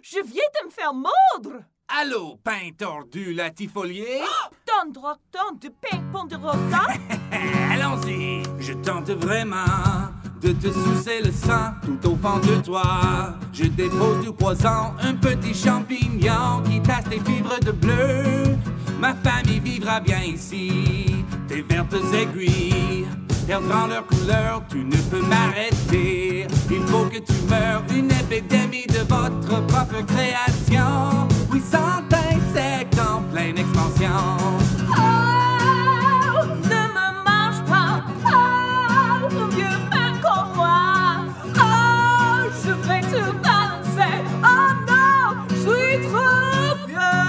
Je viens de me faire mordre! Allô, pain tordu latifolier? Ton de pain ponderosa? Allons-y! Je tente vraiment de te sucer le sang tout au fond de toi. Je dépose du poison, un petit champignon qui tasse tes fibres de bleu. Ma famille vivra bien ici. Tes vertes aiguilles perdront leur couleur, tu ne peux m'arrêter. Il faut que tu meurs, une épidémie de votre propre création. Puissant insecte en pleine expansion. Oh, ne me mange pas! Oh, vieux pain comme moi! Oh, je vais te balancer! Oh non, je suis trop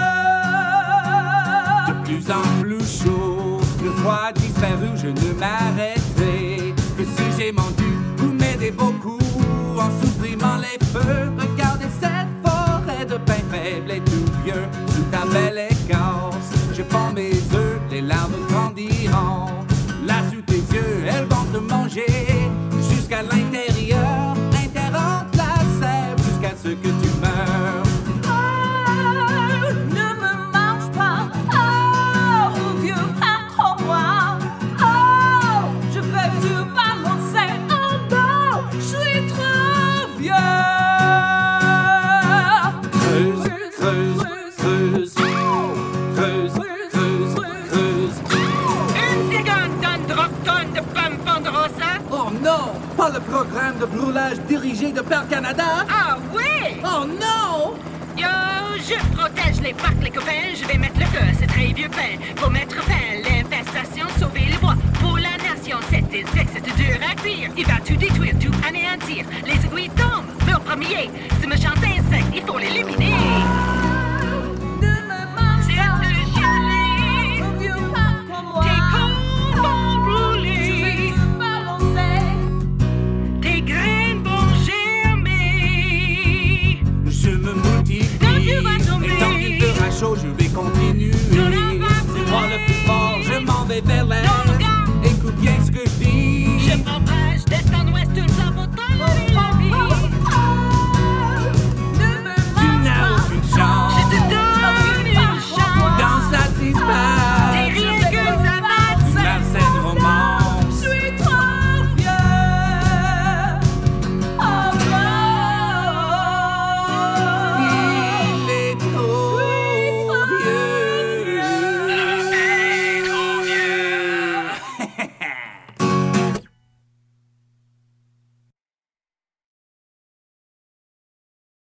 vieux! De plus en plus chaud, le froid disparu, je ne m'arrêterai que si j'ai vendu. Vous m'aidez beaucoup en supprimant les feux. Regardez cette forêt de pins faibles et tout vieux. Sous ta belle écorce, je pends mes œufs, les larves grandiront. Là sous tes yeux, elles vont te manger jusqu'à l'intérieur, interremplaçable jusqu'à ce que tu meurs. Oh, ne me mange pas! Oh, vieux pain comme moi! Oh, je vais te balancer! Oh non, je suis trop vieux! Creuse, creuse, creuse, creuse, creuse, creuse. Une seconde, Don Drockton de pommes ponderosa. Oh non, pas le programme de brûlage dirigé de Père Canada. Ah oui! Oh non! Yo, je protège les parcs, les copains. Je vais mettre le feu à ce très vieux pain. Pour mettre fin à l'infestation, sauver les bois. Pour la nation, cet insecte, c'est dur à cuire. Il va tout détruire, tout anéantir. Les aiguilles tombent, le premier. Ce méchant insecte, il faut l'éliminer.